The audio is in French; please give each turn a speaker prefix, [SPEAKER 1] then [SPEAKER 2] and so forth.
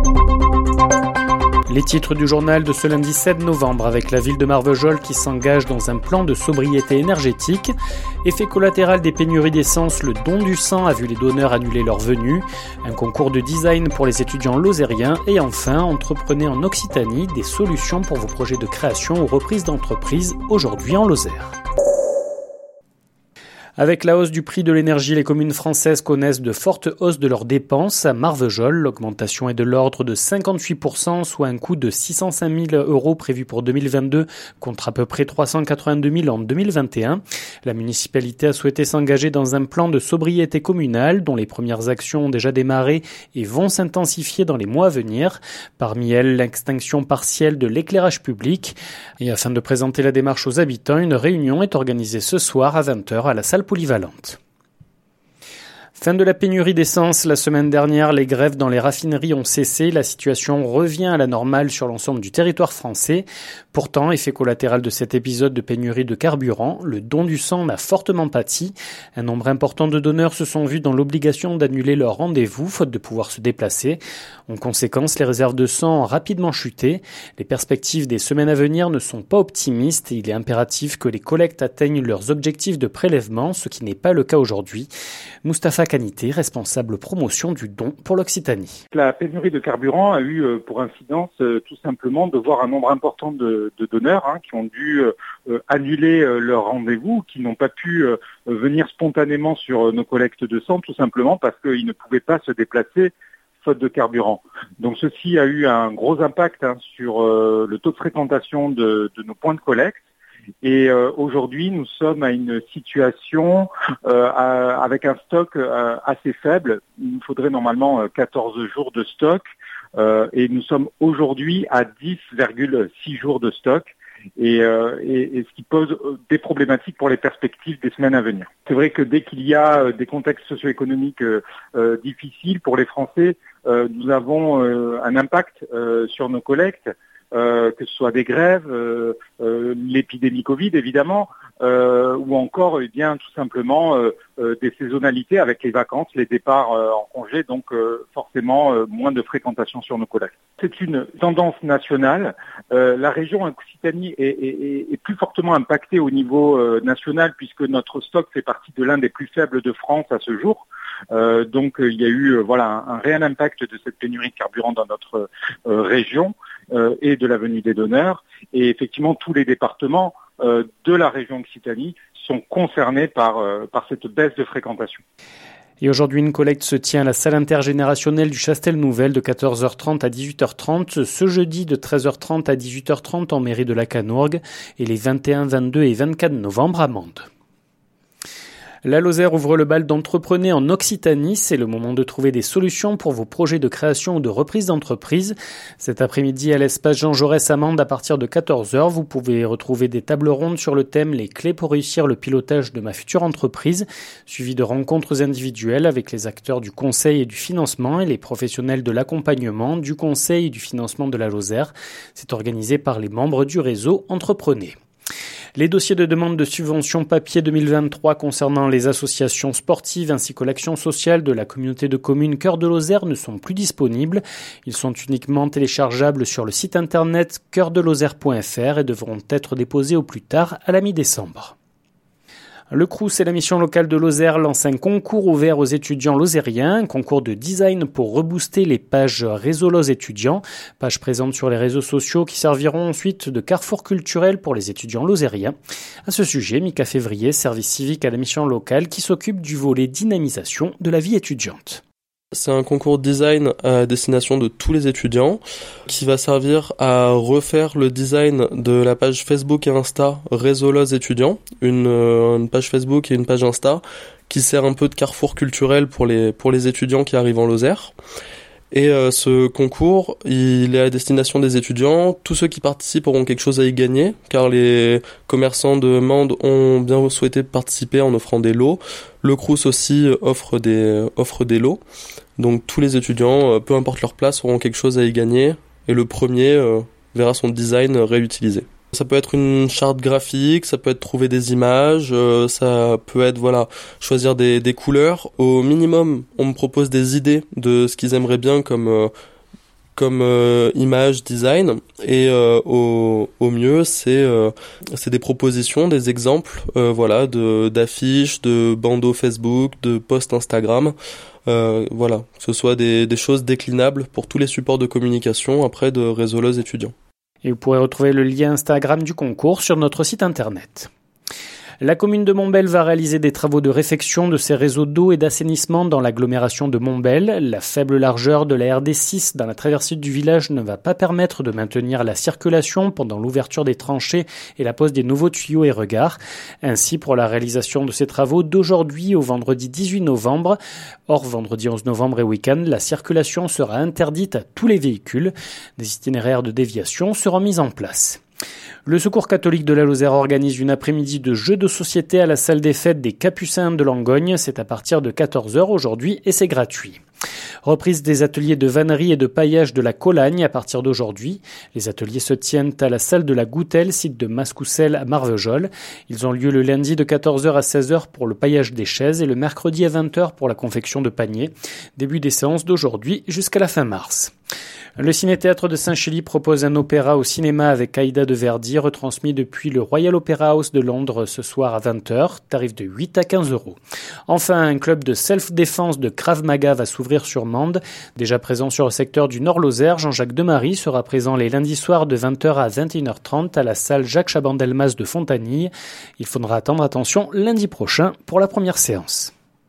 [SPEAKER 1] Les titres du journal de ce lundi 7 novembre avec la ville de Marvejols qui s'engage dans un plan de sobriété énergétique. Effet collatéral des pénuries d'essence, le don du sang a vu les donneurs annuler leur venue. Un concours de design pour les étudiants lozériens. Et enfin, entreprenez en Occitanie des solutions pour vos projets de création ou reprise d'entreprise aujourd'hui en Lozère. Avec la hausse du prix de l'énergie, les communes françaises connaissent de fortes hausses de leurs dépenses. À Marvejols, l'augmentation est de l'ordre de 58%, soit un coût de 605 000 € prévu pour 2022, contre à peu près 382 000 en 2021. La municipalité a souhaité s'engager dans un plan de sobriété communale, dont les premières actions ont déjà démarré et vont s'intensifier dans les mois à venir. Parmi elles, l'extinction partielle de l'éclairage public. Et afin de présenter la démarche aux habitants, une réunion est organisée ce soir à 20h à la salle polyvalente. Fin de la pénurie d'essence. La semaine dernière, les grèves dans les raffineries ont cessé. La situation revient à la normale sur l'ensemble du territoire français. Pourtant, effet collatéral de cet épisode de pénurie de carburant, le don du sang en a fortement pâti. Un nombre important de donneurs se sont vus dans l'obligation d'annuler leur rendez-vous, faute de pouvoir se déplacer. En conséquence, les réserves de sang ont rapidement chuté. Les perspectives des semaines à venir ne sont pas optimistes et il est impératif que les collectes atteignent leurs objectifs de prélèvement, ce qui n'est pas le cas aujourd'hui. Mustapha Kanité, responsable promotion du don pour l'Occitanie.
[SPEAKER 2] La pénurie de carburant a eu pour incidence tout simplement de voir un nombre important de donneurs qui ont dû annuler leur rendez-vous, qui n'ont pas pu venir spontanément sur nos collectes de sang, tout simplement parce qu'ils ne pouvaient pas se déplacer faute de carburant. Donc ceci a eu un gros impact sur le taux de fréquentation de nos points de collecte. Et aujourd'hui, nous sommes à une situation avec un stock assez faible. Il nous faudrait normalement 14 jours de stock et nous sommes aujourd'hui à 10,6 jours de stock. Et ce qui pose des problématiques pour les perspectives des semaines à venir. C'est vrai que dès qu'il y a des contextes socio-économiques difficiles pour les Français, nous avons un impact sur nos collectes. Que ce soit des grèves, l'épidémie Covid évidemment, ou encore tout simplement des saisonnalités avec les vacances, les départs en congé, donc forcément moins de fréquentation sur nos collectes. C'est une tendance nationale. La région Occitanie est plus fortement impactée au niveau national puisque notre stock fait partie de l'un des plus faibles de France à ce jour. Donc il y a eu un réel impact de cette pénurie de carburant dans notre région et de la venue des donneurs. Et effectivement, tous les départements de la région Occitanie sont concernés par cette baisse de fréquentation.
[SPEAKER 1] Et aujourd'hui, une collecte se tient à la salle intergénérationnelle du Chastel-Nouvel de 14h30 à 18h30, ce jeudi de 13h30 à 18h30 en mairie de la Canourgue et les 21, 22 et 24 novembre à Mende. La Lozère ouvre le bal d'entreprenez en Occitanie. C'est le moment de trouver des solutions pour vos projets de création ou de reprise d'entreprise. Cet après-midi, à l'espace Jean Jaurès à Mende, à partir de 14h, vous pouvez retrouver des tables rondes sur le thème « Les clés pour réussir le pilotage de ma future entreprise », suivi de rencontres individuelles avec les acteurs du conseil et du financement et les professionnels de l'accompagnement, du conseil et du financement de la Lozère. C'est organisé par les membres du réseau Entreprenez. Les dossiers de demande de subvention papier 2023 concernant les associations sportives ainsi que l'action sociale de la communauté de communes Cœur de Lozère ne sont plus disponibles. Ils sont uniquement téléchargeables sur le site internet coeurdelozère.fr et devront être déposés au plus tard à la mi-décembre. Le Crous et la mission locale de Lozère lancent un concours ouvert aux étudiants lozériens, un concours de design pour rebooster les pages Réseau Loz étudiants, pages présentes sur les réseaux sociaux qui serviront ensuite de carrefour culturel pour les étudiants lozériens. À ce sujet, Mika Février, service civique à la mission locale qui s'occupe du volet dynamisation de la vie étudiante.
[SPEAKER 3] C'est un concours design à destination de tous les étudiants qui va servir à refaire le design de la page Facebook et Insta Réseau Loz étudiants, une page Facebook et une page Insta qui sert un peu de carrefour culturel pour les étudiants qui arrivent en Lozère. Et ce concours, il est à destination des étudiants. Tous ceux qui participent auront quelque chose à y gagner, car les commerçants de Mende ont bien souhaité participer en offrant des lots. Le Crous aussi offre des lots. Donc tous les étudiants, peu importe leur place, auront quelque chose à y gagner. Et le premier verra son design réutilisé. Ça peut être une charte graphique, ça peut être trouver des images, ça peut être choisir des couleurs. Au minimum, on me propose des idées de ce qu'ils aimeraient bien comme comme image, design, et au mieux c'est des propositions, des exemples, d'affiches, de bandeaux Facebook, de posts Instagram, que ce soit des choses déclinables pour tous les supports de communication après de Réseau-Loz étudiants.
[SPEAKER 1] Et vous pourrez retrouver le lien Instagram du concours sur notre site internet. La commune de Montbel va réaliser des travaux de réfection de ses réseaux d'eau et d'assainissement dans l'agglomération de Montbel. La faible largeur de la RD6 dans la traversée du village ne va pas permettre de maintenir la circulation pendant l'ouverture des tranchées et la pose des nouveaux tuyaux et regards. Ainsi, pour la réalisation de ces travaux d'aujourd'hui au vendredi 18 novembre, hors vendredi 11 novembre et week-end, la circulation sera interdite à tous les véhicules. Des itinéraires de déviation seront mis en place. Le Secours catholique de la Lozère organise une après-midi de jeux de société à la salle des fêtes des Capucins de Langogne. C'est à partir de 14h aujourd'hui et c'est gratuit. Reprise des ateliers de vannerie et de paillage de la Colagne à partir d'aujourd'hui. Les ateliers se tiennent à la salle de la Goutelle, site de Mascoucel à Marvejols. Ils ont lieu le lundi de 14h à 16h pour le paillage des chaises et le mercredi à 20h pour la confection de paniers. Début des séances d'aujourd'hui jusqu'à la fin mars. Le Ciné-Théâtre de Saint-Chély propose un opéra au cinéma avec Aïda de Verdi, retransmis depuis le Royal Opera House de Londres ce soir à 20h, tarif de 8 à 15 €. Enfin, un club de self-défense de Krav Maga va s'ouvrir sur Mende. Déjà présent sur le secteur du Nord-Lozère, Jean-Jacques Demarie sera présent les lundis soirs de 20h à 21h30 à la salle Jacques Chaban-Delmas de Fontanille. Il faudra attendre lundi prochain pour la première séance.